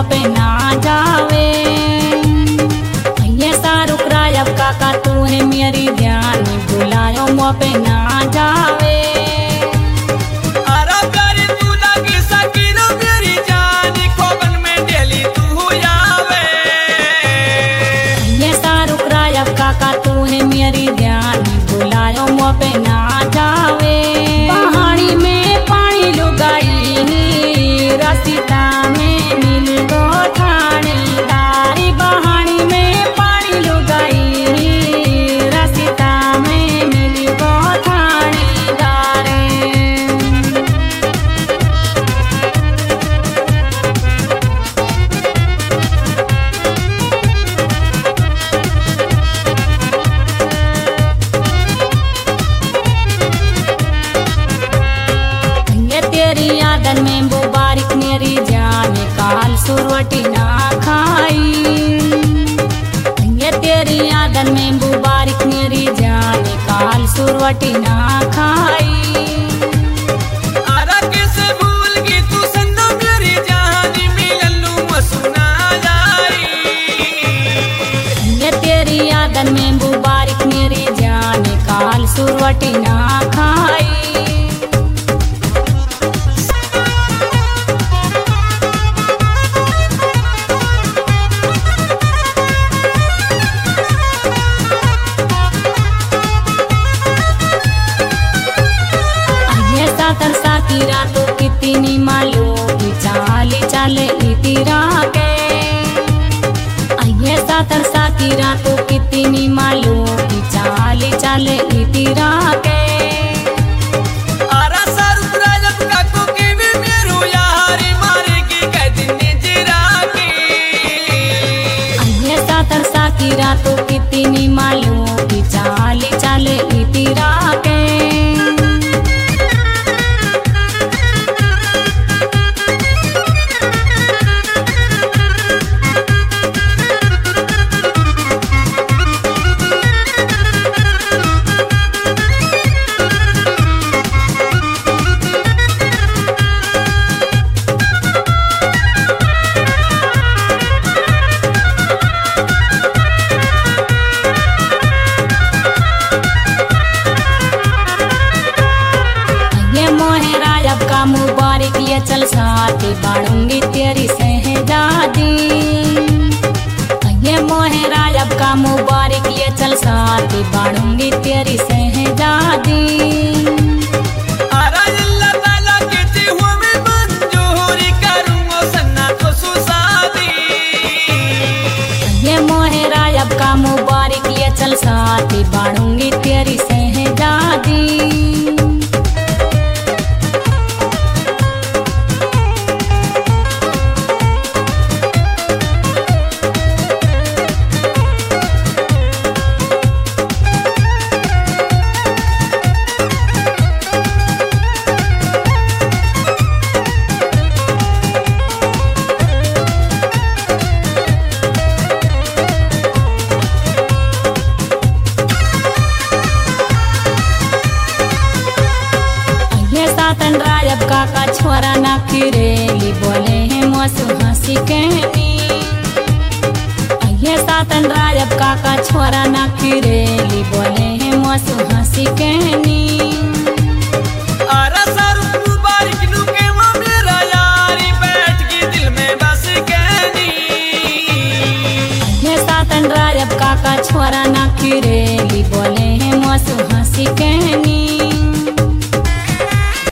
पे ना जावे। ये शाहरुख रायब काका तू है मेरी जान, बुलायो मुँह पे ना जावे। काका तू है मेरी जान, बुलायो मुँह पे ना जावे। पहाड़ी में पानी लुगाई, रसीता में मिल गो थानेदारी। पहाड़ी में पानी लुगाई, रसीता में मिल गो थानेदारी। तेरी यादन में मुबारक मेरी जान, काल सुरवटी ना खाई। ये तेरी यादन में मुबारक मेरी जान, काल सुरवटी ना खाई। कैसे भूल गई तू संदो मेरी जान, मिललू मसुना जाई। ये तेरी यादन में मुबारक मेरी जान, काल सुरवटी ना खाई। तरसाती रातों कितनी मालूम की चाली चाले इतिरा के। ये तरसाती रातों कितनी मालूम की चाली चाले इतिरा के। तरसाती रातों कितनी मालूम की चाली चाले इतिरा के। मुबारक ये चल साथ बाढ़ूंगी तेरी शहजादी। ये मोहे राजब का मुबारक ये चल साथ बाढ़ूंगी तेरी शहजादी। ये मोहे राजब का मुबारक ये चल साथ बाढ़ूंगी तेरी शहजादी। सातन रायब काका छोरा ना फिरेली, बोले हैं मौसू हंसी कहनी। ये सातन रायब काका छोरा ना फिरेली, बोले हैं मौसू हंसी कहनी। ये सातन रायब काका छोरा ना फिरेली, बोले हैं मौसू हंसी कहनी।